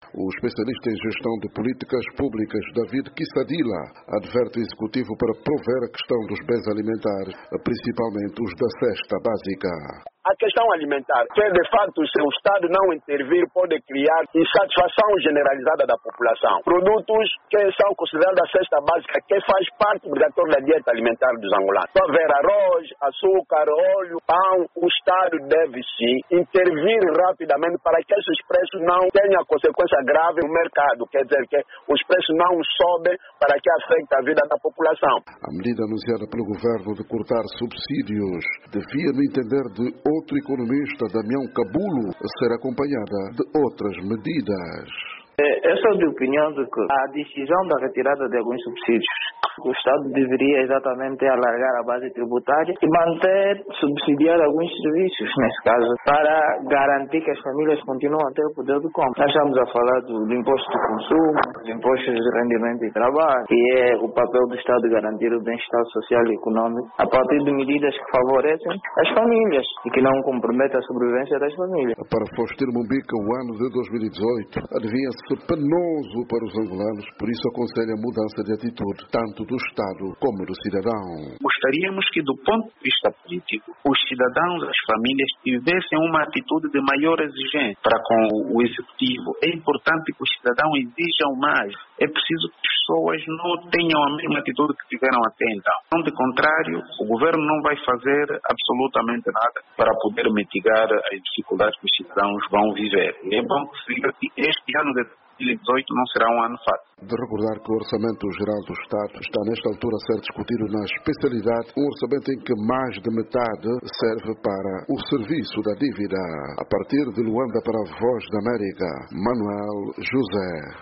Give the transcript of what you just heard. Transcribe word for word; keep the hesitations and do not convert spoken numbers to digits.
O especialista em gestão de políticas públicas, David Kissadila, adverte o executivo para prover a questão dos bens alimentares, principalmente os da cesta básica. A questão alimentar, que de fato se o Estado não intervir pode criar insatisfação generalizada da população. Produtos que são considerados a cesta básica, que faz parte obrigatória da dieta alimentar dos angolanos. Pode haver arroz, açúcar, óleo, pão. O Estado deve sim intervir rapidamente para que esses preços não tenham consequência grave no mercado. Quer dizer que os preços não sobem para que afete a vida da população. A medida anunciada pelo governo de cortar subsídios devia, no entender de outro economista, Damião Cabulo, ser acompanhada de outras medidas. Eu sou de opinião de que a decisão da retirada de alguns subsídios, o Estado deveria exatamente alargar a base tributária e manter, subsidiar alguns serviços, nesse caso, para garantir que as famílias continuam a ter o poder de compra. Nós estamos a falar do, do imposto de consumo, dos impostos de rendimento e trabalho, que é o papel do Estado de garantir o bem-estar social e econômico, a partir de medidas que favorecem as famílias e que não comprometem a sobrevivência das famílias. Para Faustino Mumbica, o ano de dois mil e dezoito adivinha-se penoso para os angolanos, por isso aconselha a mudança de atitude, tanto do Estado como do cidadão. Gostaríamos que, do ponto de vista político, os cidadãos, as famílias, tivessem uma atitude de maior exigência para com o Executivo. É importante que os cidadãos exijam mais. É preciso que as pessoas não tenham a mesma atitude que tiveram até então. De contrário, o governo não vai fazer absolutamente nada para poder mitigar as dificuldades que os cidadãos vão viver. E é bom que se diga que este ano de dois mil e dezoito não será um ano fácil. De recordar que o Orçamento Geral do Estado está nesta altura a ser discutido na especialidade, um orçamento em que mais de metade serve para o serviço da dívida. A partir de Luanda para a Voz da América, Manuel José.